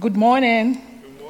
Good morning.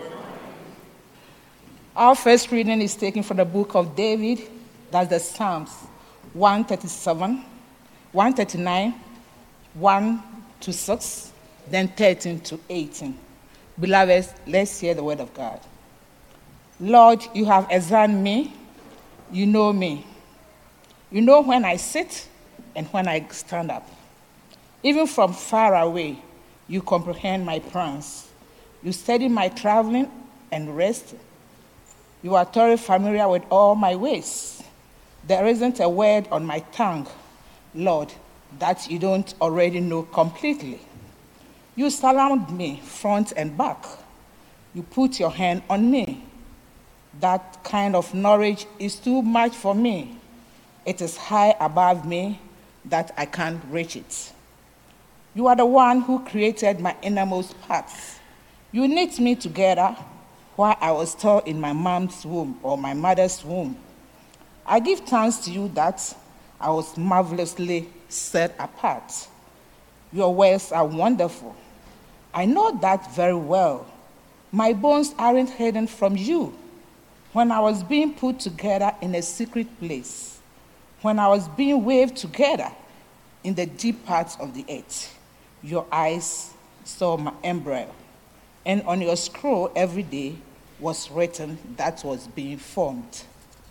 Our first reading is taken from the book of David, that's the Psalms 137, 139, 1 to 6, then 13 to 18. Beloved, let's hear the word of God. Lord, you have examined me. You know me. You know when I sit and when I stand up. Even from far away, you comprehend my plans. You study my traveling and rest. You are thoroughly familiar with all my ways. There isn't a word on my tongue, Lord, that you don't already know completely. You surround me front and back. You put your hand on me. That kind of knowledge is too much for me. It is high above me that I can't reach it. You are the one who created my innermost parts. You knit me together while I was still in my mom's womb or my mother's womb. I give thanks to you that I was marvelously set apart. Your ways are wonderful. I know that very well. My bones aren't hidden from you. When I was being put together in a secret place, when I was being waved together in the deep parts of the earth, your eyes saw my embryo, and on your scroll every day was written that was being formed.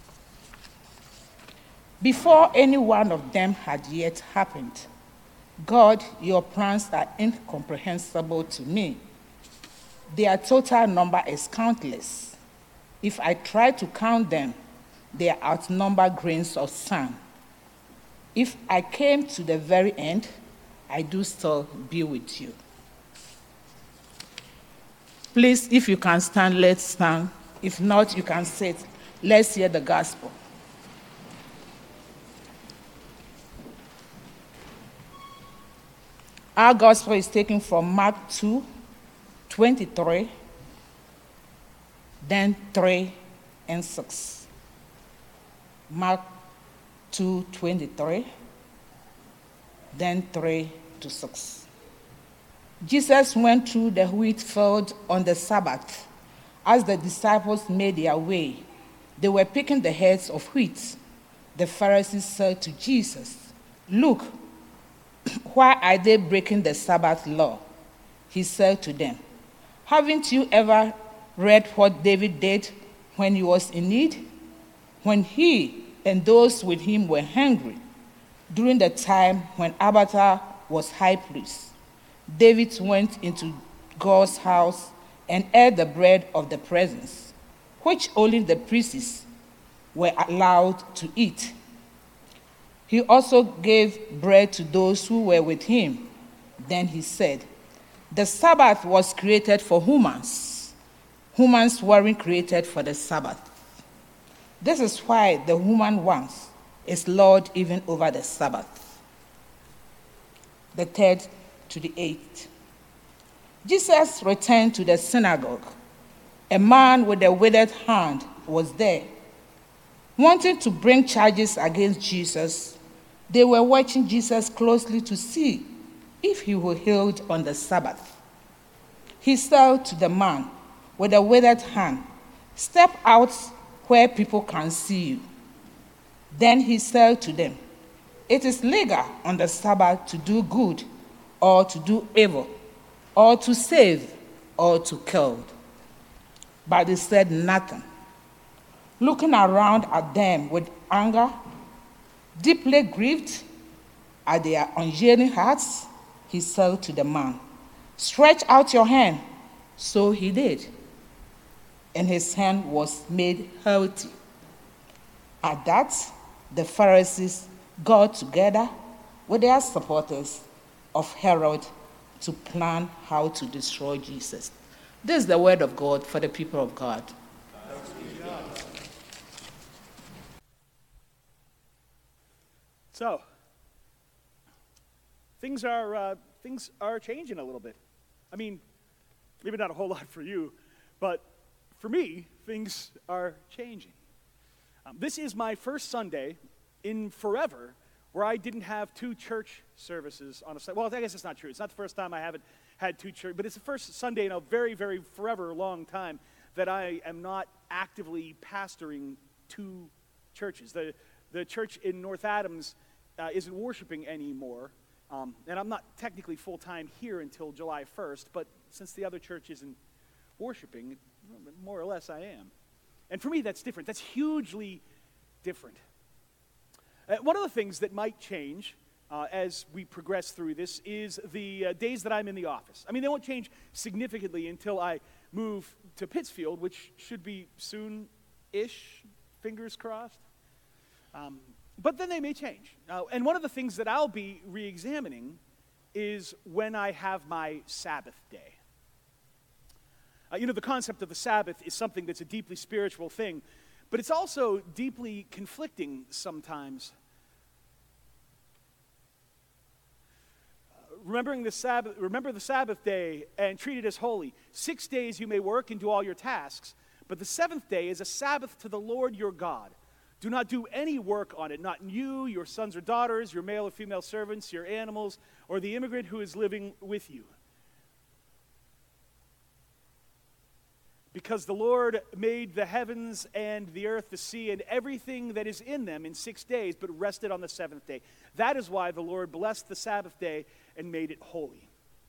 Before any one of them had yet happened, God, your plans are incomprehensible to me. Their total number is countless. If I try to count them, they outnumber grains of sand. If I came to the very end, I do still be with you. Please, if you can stand, let's stand. If not, you can sit. Let's hear the gospel. Our gospel is taken from Mark 2, 23, then 3 and 6. Mark 2, 23, then 3 to 6. Jesus went through the wheat field on the Sabbath. As the disciples made their way, they were picking the heads of wheat. The Pharisees said to Jesus, "Look, why are they breaking the Sabbath law?" He said to them, "Haven't you ever read what David did when he was in need? When he and those with him were hungry, during the time when Abiathar was high priest, David went into God's house and ate the bread of the presence, which only the priests were allowed to eat. He also gave bread to those who were with him. Then he said, 'The Sabbath was created for humans. Humans weren't created for the Sabbath. This is why the human once is Lord even over the Sabbath.'" The 3rd to the 8th. Jesus returned to the synagogue. A man with a withered hand was there. Wanting to bring charges against Jesus, they were watching Jesus closely to see if he were healed on the Sabbath. He said to the man with a withered hand, "Step out where people can see you." Then he said to them, "It is legal on the Sabbath to do good or to do evil, or to save or to kill." But they said nothing. Looking around at them with anger, deeply grieved at their unyielding hearts, he said to the man, "Stretch out your hand." So he did, and his hand was made healthy. At that, the Pharisees got together with their supporters of Herod to plan how to destroy Jesus. This is the word of God for the people of God. So, things are changing a little bit. I mean, maybe not a whole lot for you, but for me, things are changing. This is my first Sunday in forever where I didn't have two church services on a Sunday. Well, I guess it's not true. It's not the first time I haven't had two church, but it's the first Sunday in a very, very forever long time that I am not actively pastoring two churches. The church in North Adams isn't worshiping anymore, and I'm not technically full-time here until July 1st, but since the other church isn't worshiping, more or less I am. And for me, that's different. That's hugely different. One of the things that might change as we progress through this is the days that I'm in the office. I mean, they won't change significantly until I move to Pittsfield, which should be soon-ish, fingers crossed. But then they may change. And one of the things that I'll be re-examining is when I have my Sabbath day. The concept of the Sabbath is something that's a deeply spiritual thing, but it's also deeply conflicting sometimes. Remember the Sabbath day and treat it as holy. 6 days you may work and do all your tasks, but the seventh day is a Sabbath to the Lord your God. Do not do any work on it, not you, your sons or daughters, your male or female servants, your animals, or the immigrant who is living with you. Because the Lord made the heavens and the earth, the sea, and everything that is in them in 6 days, but rested on the seventh day. That is why the Lord blessed the Sabbath day and made it holy.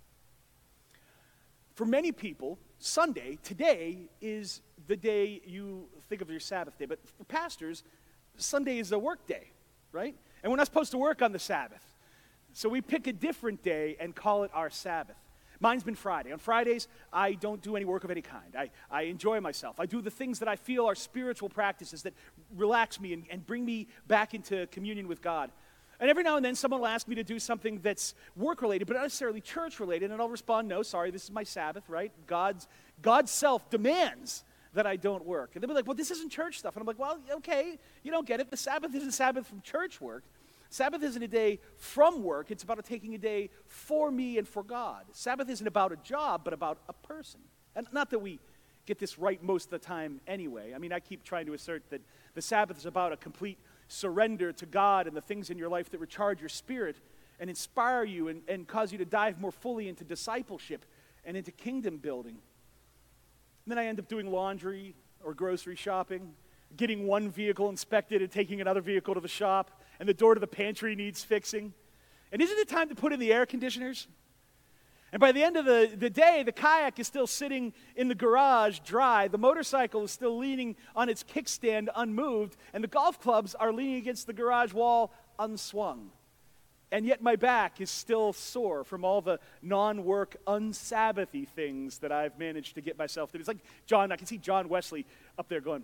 For many people, Sunday, today, is the day you think of your Sabbath day. But for pastors, Sunday is a work day, right? And we're not supposed to work on the Sabbath. So we pick a different day and call it our Sabbath. Mine's been Friday. On Fridays, I don't do any work of any kind. I enjoy myself. I do the things that I feel are spiritual practices that relax me and bring me back into communion with God. And every now and then, someone will ask me to do something that's work-related, but not necessarily church-related, and I'll respond, no, sorry, this is my Sabbath, right? God's self demands that I don't work. And they'll be like, well, this isn't church stuff. And I'm like, well, okay, you don't get it. The Sabbath isn't Sabbath from church work. Sabbath isn't a day from work. It's about taking a day for me and for God. Sabbath isn't about a job, but about a person. And not that we get this right most of the time anyway. I mean, I keep trying to assert that the Sabbath is about a complete surrender to God and the things in your life that recharge your spirit and inspire you and cause you to dive more fully into discipleship and into kingdom building. And then I end up doing laundry or grocery shopping, getting one vehicle inspected and taking another vehicle to the shop, and the door to the pantry needs fixing. And isn't it time to put in the air conditioners? And by the end of the day, the kayak is still sitting in the garage dry, the motorcycle is still leaning on its kickstand unmoved, and the golf clubs are leaning against the garage wall unswung. And yet my back is still sore from all the non-work, unsabbathy things that I've managed to get myself to do. It's like I can see John Wesley up there going,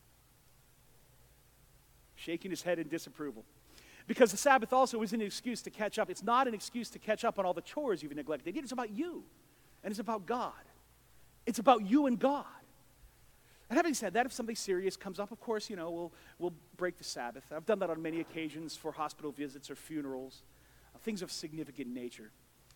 shaking his head in disapproval. Because the Sabbath also isn't an excuse to catch up. It's not an excuse to catch up on all the chores you've neglected. It's about you, and it's about God. It's about you and God. And having said that, if something serious comes up, of course, we'll break the Sabbath. I've done that on many occasions for hospital visits or funerals, things of significant nature.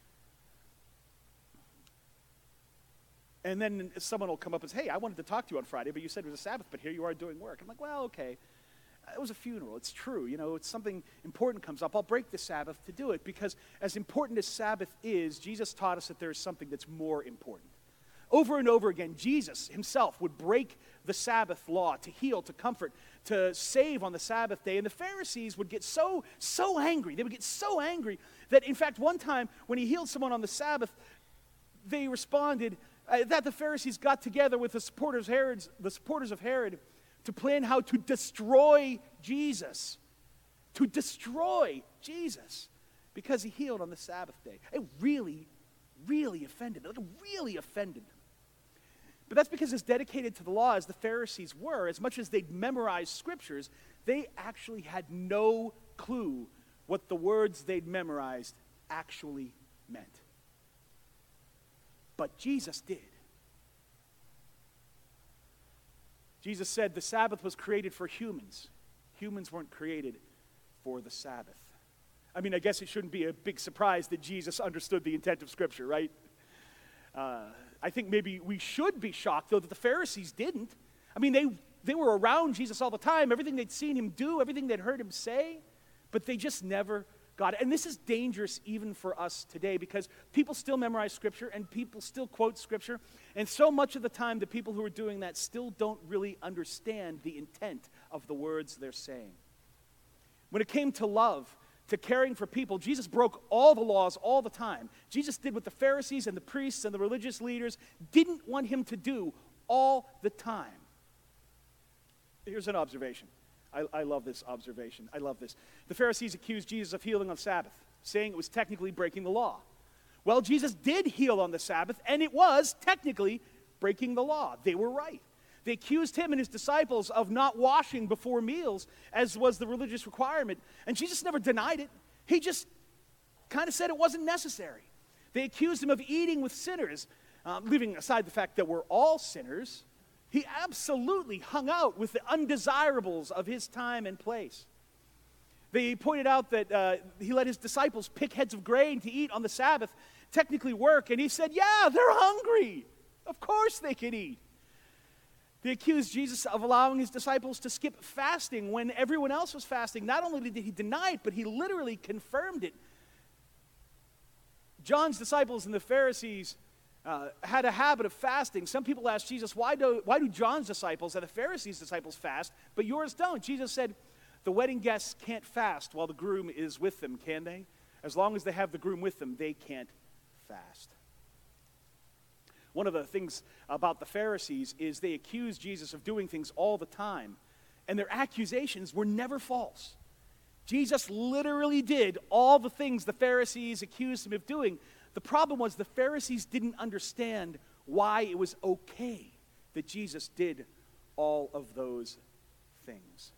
And then someone will come up and say, hey, I wanted to talk to you on Friday, but you said it was a Sabbath, but here you are doing work. I'm like, well, okay. It was a funeral. It's true. It's something important comes up. I'll break the Sabbath to do it because as important as Sabbath is, Jesus taught us that there is something that's more important. Over and over again, Jesus himself would break the Sabbath law to heal, to comfort, to save on the Sabbath day. And the Pharisees would get so angry. They would get so angry that, in fact, one time when he healed someone on the Sabbath, they responded that the Pharisees got together with the supporters of Herod to plan how to destroy Jesus. To destroy Jesus because he healed on the Sabbath day. It really, really offended them. Really offended them. But that's because as dedicated to the law as the Pharisees were, as much as they'd memorized scriptures, they actually had no clue what the words they'd memorized actually meant. But Jesus did. Jesus said the Sabbath was created for humans. Humans weren't created for the Sabbath. I mean, I guess it shouldn't be a big surprise that Jesus understood the intent of Scripture, right? I think maybe we should be shocked, though, that the Pharisees didn't. I mean, they were around Jesus all the time. Everything they'd seen him do, everything they'd heard him say, But they just never got it. And this is dangerous even for us today because people still memorize Scripture and people still quote Scripture. And so much of the time, the people who are doing that still don't really understand the intent of the words they're saying. When it came to love, to caring for people, Jesus broke all the laws all the time. Jesus did what the Pharisees and the priests and the religious leaders didn't want him to do all the time. Here's an observation. I love this observation. I love this. The Pharisees accused Jesus of healing on Sabbath, saying it was technically breaking the law. Well, Jesus did heal on the Sabbath, and it was technically breaking the law. They were right. They accused him and his disciples of not washing before meals, as was the religious requirement. And Jesus never denied it. He just kind of said it wasn't necessary. They accused him of eating with sinners. Leaving aside the fact that we're all sinners, he absolutely hung out with the undesirables of his time and place. They pointed out that he let his disciples pick heads of grain to eat on the Sabbath, technically work, and he said, yeah, they're hungry. Of course they can eat. They accused Jesus of allowing his disciples to skip fasting when everyone else was fasting. Not only did he deny it, but he literally confirmed it. John's disciples and the Pharisees had a habit of fasting. Some people asked Jesus, why do John's disciples and the Pharisees' disciples fast, but yours don't? Jesus said, the wedding guests can't fast while the groom is with them, can they? As long as they have the groom with them, they can't fast. One of the things about the Pharisees is they accused Jesus of doing things all the time, and their accusations were never false. Jesus literally did all the things the Pharisees accused him of doing. The problem was the Pharisees didn't understand why it was okay that Jesus did all of those things.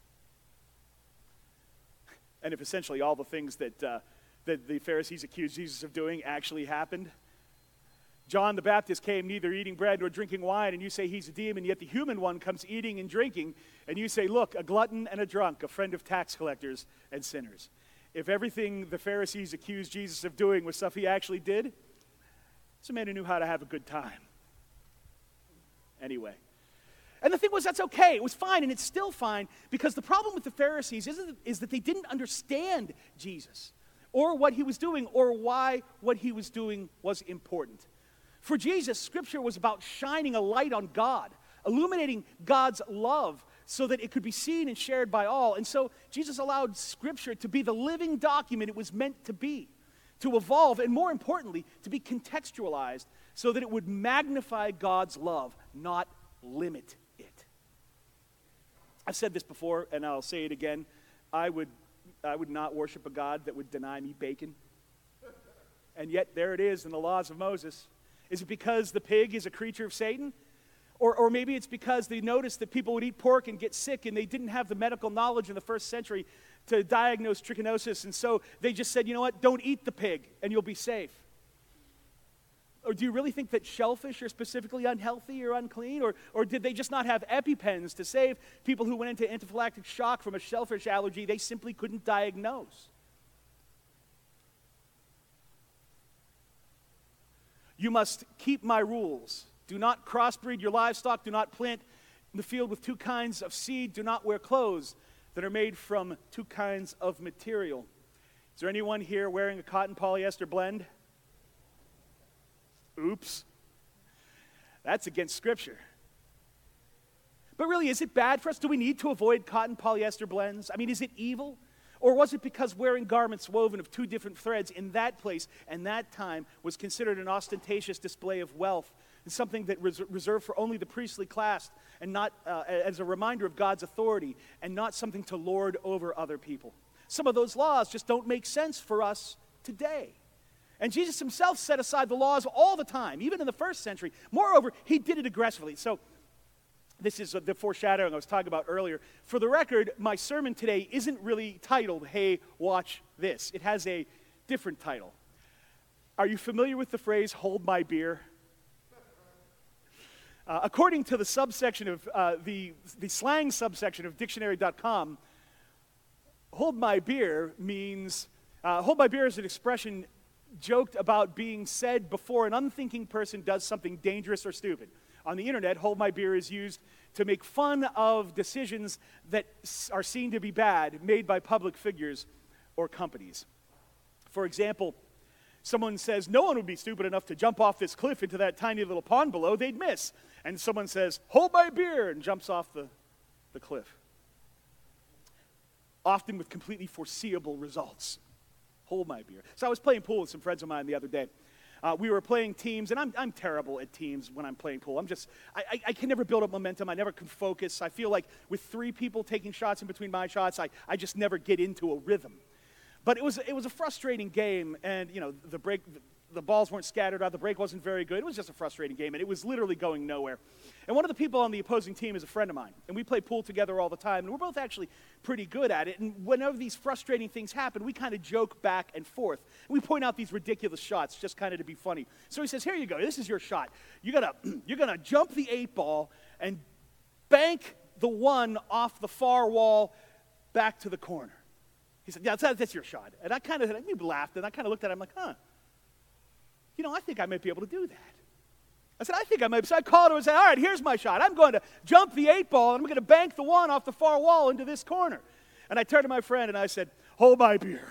And if essentially all the things that the Pharisees accused Jesus of doing actually happened, John the Baptist came neither eating bread nor drinking wine, and you say he's a demon, yet the human one comes eating and drinking, and you say, look, a glutton and a drunk, a friend of tax collectors and sinners. If everything the Pharisees accused Jesus of doing was stuff he actually did, it's a man who knew how to have a good time. Anyway. And the thing was, that's okay. It was fine, and it's still fine, because the problem with the Pharisees is that they didn't understand Jesus, or what he was doing, or why what he was doing was important. For Jesus, Scripture was about shining a light on God, illuminating God's love so that it could be seen and shared by all. And so Jesus allowed Scripture to be the living document it was meant to be, to evolve, and more importantly, to be contextualized so that it would magnify God's love, not limit it. I've said this before, and I'll say it again. I would not worship a God that would deny me bacon. And yet there it is in the laws of Moses. Is it because the pig is a creature of Satan? Or maybe it's because they noticed that people would eat pork and get sick, and they didn't have the medical knowledge in the first century to diagnose trichinosis, and so they just said, you know what, don't eat the pig, and you'll be safe. Or do you really think that shellfish are specifically unhealthy or unclean? Or did they just not have EpiPens to save people who went into anaphylactic shock from a shellfish allergy they simply couldn't diagnose? You must keep my rules. Do not crossbreed your livestock. Do not plant in the field with two kinds of seed. Do not wear clothes that are made from two kinds of material. Is there anyone here wearing a cotton polyester blend? Oops. That's against Scripture. But really, is it bad for us? Do we need to avoid cotton polyester blends? I mean, is it evil? Or was it because wearing garments woven of two different threads in that place and that time was considered an ostentatious display of wealth and something that was reserved for only the priestly class and not as a reminder of God's authority and not something to lord over other people? Some of those laws just don't make sense for us today. And Jesus himself set aside the laws all the time, even in the first century. Moreover, he did it aggressively. So this is the foreshadowing I was talking about earlier. For the record, my sermon today isn't really titled, Hey, Watch This. It has a different title. Are you familiar with the phrase, hold my beer? According to the subsection of, the slang subsection of dictionary.com, hold my beer means, hold my beer is an expression joked about being said before an unthinking person does something dangerous or stupid. On the internet, hold my beer is used to make fun of decisions that are seen to be bad made by public figures or companies. For example, someone says, no one would be stupid enough to jump off this cliff into that tiny little pond below, they'd miss. And someone says, hold my beer, and jumps off the cliff. Often with completely foreseeable results. Hold my beer. So I was playing pool with some friends of mine the other day. We were playing teams, and I'm terrible at teams when I'm playing pool. I can never build up momentum. I never can focus. I feel like with 3 people taking shots in between my shots, I just never get into a rhythm. But it was a frustrating game, and the balls weren't scattered out. The break wasn't very good. It was just a frustrating game, and it was literally going nowhere. And one of the people on the opposing team is a friend of mine, and we play pool together all the time, and we're both actually pretty good at it. And whenever these frustrating things happen, we kind of joke back and forth. And we point out these ridiculous shots just kind of to be funny. So he says, here you go. This is your shot. You're gonna jump the 8 ball and bank the 1 off the far wall back to the corner. He said, yeah, that's your shot. And we laughed, and I kind of looked at him like, I think I might be able to do that. I said, I think I might. So I called him and said, all right, here's my shot. I'm going to jump the 8 ball, and I'm going to bank the 1 off the far wall into this corner. And I turned to my friend, and I said, hold my beer.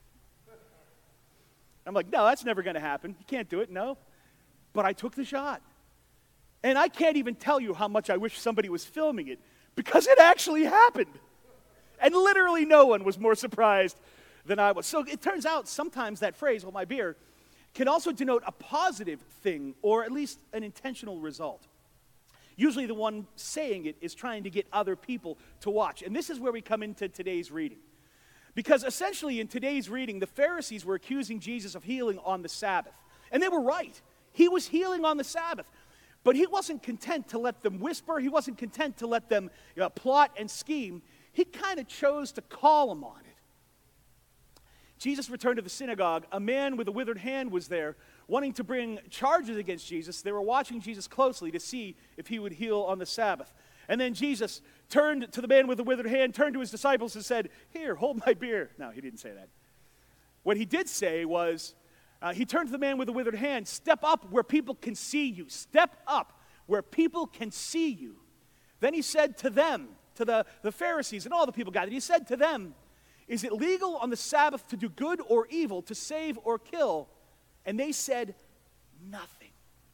I'm like, no, that's never going to happen. You can't do it, no. But I took the shot. And I can't even tell you how much I wish somebody was filming it, because it actually happened. And literally no one was more surprised than I was. So it turns out sometimes that phrase, hold my beer, can also denote a positive thing, or at least an intentional result. Usually the one saying it is trying to get other people to watch. And this is where we come into today's reading. Because essentially in today's reading, the Pharisees were accusing Jesus of healing on the Sabbath. And they were right. He was healing on the Sabbath. But he wasn't content to let them whisper. He wasn't content to let them plot and scheme. He kind of chose to call them on it. Jesus returned to the synagogue. A man with a withered hand was there, wanting to bring charges against Jesus. They were watching Jesus closely to see if he would heal on the Sabbath. And then Jesus turned to the man with the withered hand, turned to his disciples and said, here, hold my beer. No, he didn't say that. What he did say was, he turned to the man with the withered hand, step up where people can see you. Step up where people can see you. Then he said to them, to the Pharisees and all the people gathered, he said to them, is it legal on the Sabbath to do good or evil, to save or kill? And they said, nothing.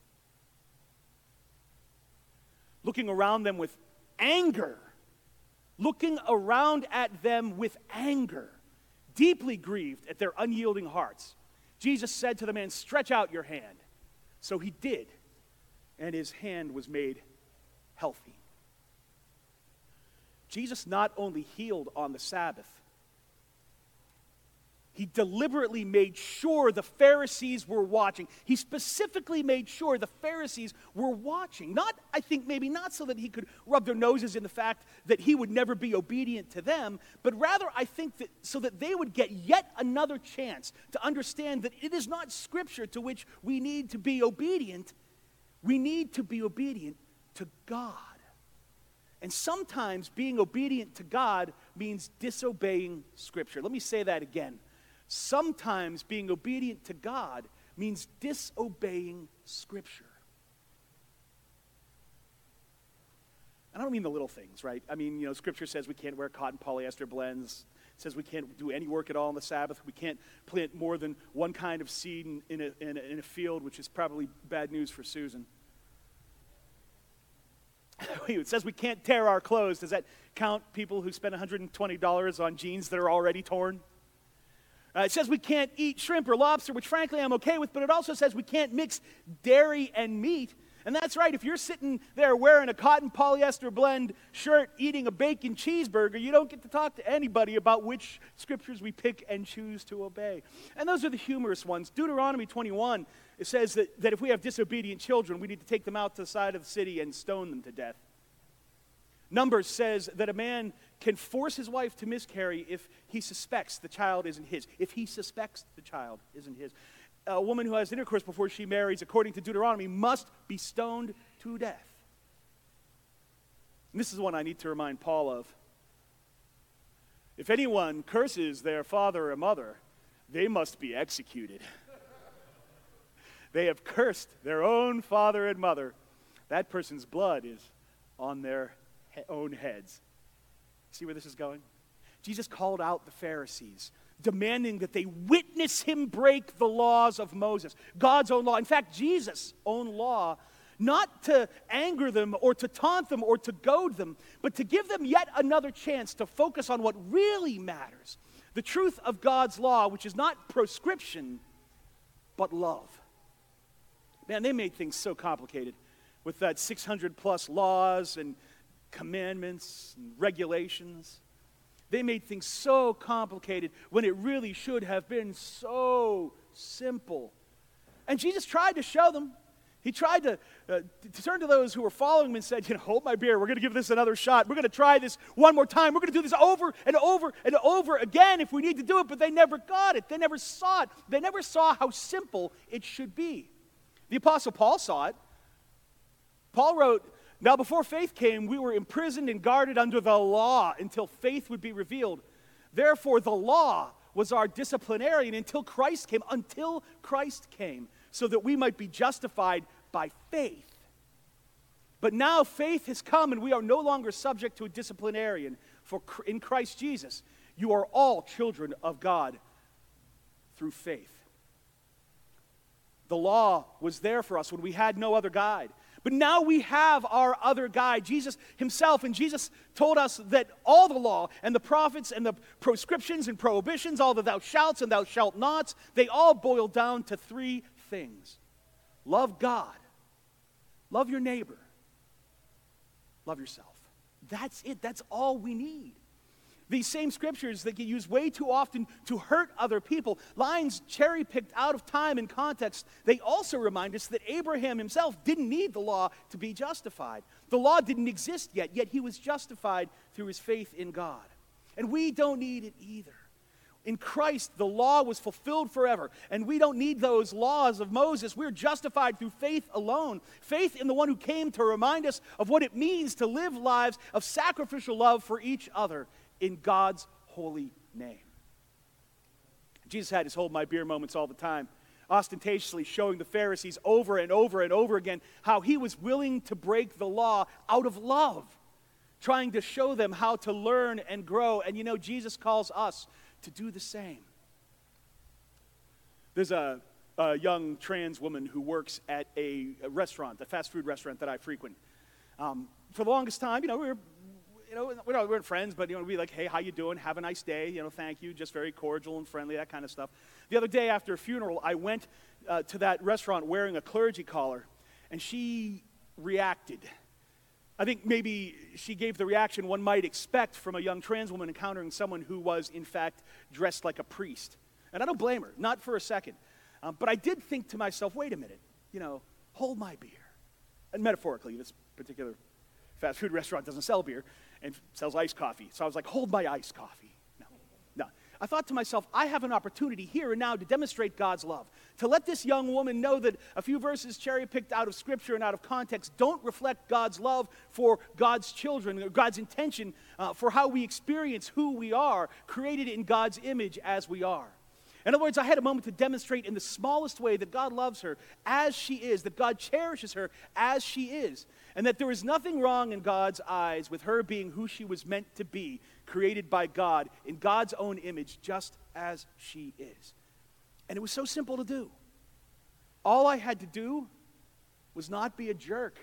Looking around them with anger, deeply grieved at their unyielding hearts, Jesus said to the man, stretch out your hand. So he did, and his hand was made healthy. Jesus not only healed on the Sabbath, he deliberately made sure the Pharisees were watching. He specifically made sure the Pharisees were watching. Maybe not so that he could rub their noses in the fact that he would never be obedient to them, but rather I think that so that they would get yet another chance to understand that it is not Scripture to which we need to be obedient. We need to be obedient to God. And sometimes being obedient to God means disobeying Scripture. Let me say that again. Sometimes being obedient to God means disobeying Scripture. And I don't mean the little things, right? I mean, Scripture says we can't wear cotton polyester blends. It says we can't do any work at all on the Sabbath. We can't plant more than one kind of seed in a field, which is probably bad news for Susan. It says we can't tear our clothes. Does that count people who spend $120 on jeans that are already torn? It says we can't eat shrimp or lobster, which frankly I'm okay with, but it also says we can't mix dairy and meat. And that's right, if you're sitting there wearing a cotton polyester blend shirt, eating a bacon cheeseburger, you don't get to talk to anybody about which scriptures we pick and choose to obey. And those are the humorous ones. Deuteronomy 21, it says that if we have disobedient children, we need to take them out to the side of the city and stone them to death. Numbers says that a man can force his wife to miscarry if he suspects the child isn't his. If he suspects the child isn't his. A woman who has intercourse before she marries, according to Deuteronomy, must be stoned to death. And this is one I need to remind Paul of. If anyone curses their father or mother, they must be executed. They have cursed their own father and mother. That person's blood is on their own heads. See where this is going? Jesus called out the Pharisees demanding that they witness him break the laws of Moses, God's own law. In fact, Jesus' own law, not to anger them or to taunt them or to goad them, but to give them yet another chance to focus on what really matters, the truth of God's law, which is not proscription, but love. Man, they made things so complicated with that 600 plus laws and commandments and regulations. They made things so complicated when it really should have been so simple. And Jesus tried to show them. He tried to turn to those who were following him and said, hold my beer. We're going to give this another shot. We're going to try this one more time. We're going to do this over and over and over again if we need to do it. But they never got it. They never saw it. They never saw how simple it should be. The Apostle Paul saw it. Paul wrote, "Now before faith came, we were imprisoned and guarded under the law until faith would be revealed. Therefore, the law was our disciplinarian until Christ came, so that we might be justified by faith. But now faith has come, and we are no longer subject to a disciplinarian. For in Christ Jesus, you are all children of God through faith." The law was there for us when we had no other guide. But now we have our other guide, Jesus himself. And Jesus told us that all the law and the prophets and the proscriptions and prohibitions, all the thou shalts and thou shalt nots, they all boil down to three things. Love God. Love your neighbor. Love yourself. That's it. That's all we need. These same scriptures that get used way too often to hurt other people, lines cherry-picked out of time and context, they also remind us that Abraham himself didn't need the law to be justified. The law didn't exist yet he was justified through his faith in God. And we don't need it either. In Christ, the law was fulfilled forever, and we don't need those laws of Moses. We're justified through faith alone. Faith in the one who came to remind us of what it means to live lives of sacrificial love for each other in God's holy name. Jesus had his hold my beer moments all the time, ostentatiously showing the Pharisees over and over and over again how he was willing to break the law out of love, trying to show them how to learn and grow. And Jesus calls us to do the same. There's a young trans woman who works at a restaurant, a fast food restaurant that I frequent. For the longest time, we weren't friends, but we'd be like, "Hey, how you doing? Have a nice day. Thank you." Just very cordial and friendly, that kind of stuff. The other day after a funeral, I went to that restaurant wearing a clergy collar, and she reacted. I think maybe she gave the reaction one might expect from a young trans woman encountering someone who was, in fact, dressed like a priest. And I don't blame her, not for a second. But I did think to myself, wait a minute, hold my beer. And metaphorically, this particular fast food restaurant doesn't sell beer and sells iced coffee. So I was like, hold my iced coffee. No. I thought to myself, I have an opportunity here and now to demonstrate God's love, to let this young woman know that a few verses cherry-picked out of Scripture and out of context don't reflect God's love for God's children, or God's intention for how we experience who we are, created in God's image as we are. In other words, I had a moment to demonstrate in the smallest way that God loves her as she is, that God cherishes her as she is, and that there is nothing wrong in God's eyes with her being who she was meant to be, created by God in God's own image, just as she is. And it was so simple to do. All I had to do was not be a jerk,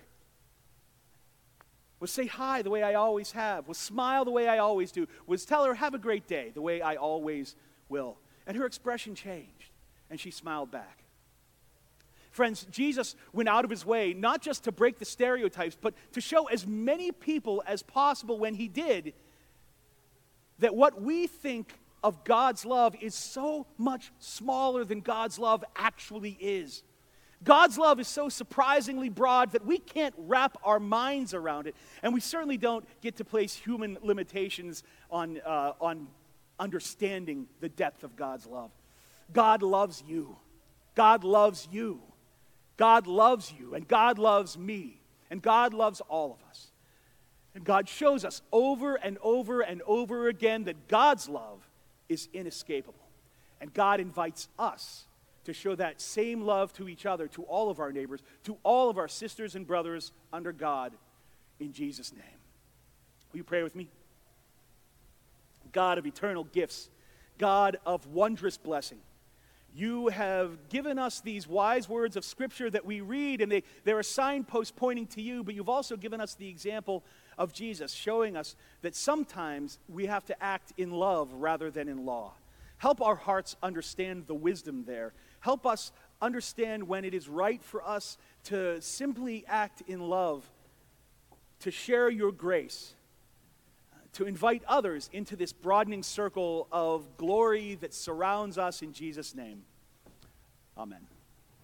was say hi the way I always have, was smile the way I always do, was tell her, have a great day, the way I always will. And her expression changed, and she smiled back. Friends, Jesus went out of his way not just to break the stereotypes, but to show as many people as possible when he did that what we think of God's love is so much smaller than God's love actually is. God's love is so surprisingly broad that we can't wrap our minds around it, and we certainly don't get to place human limitations on understanding the depth of God's love. God loves you. God loves you. God loves you, and God loves me, and God loves all of us. And God shows us over and over and over again that God's love is inescapable. And God invites us to show that same love to each other, to all of our neighbors, to all of our sisters and brothers under God, in Jesus' name. Will you pray with me? God of eternal gifts, God of wondrous blessing. You have given us these wise words of Scripture that we read, and they're a signpost pointing to you, but you've also given us the example of Jesus, showing us that sometimes we have to act in love rather than in law. Help our hearts understand the wisdom there. Help us understand when it is right for us to simply act in love, to share your grace, to invite others into this broadening circle of glory that surrounds us in Jesus' name. Amen.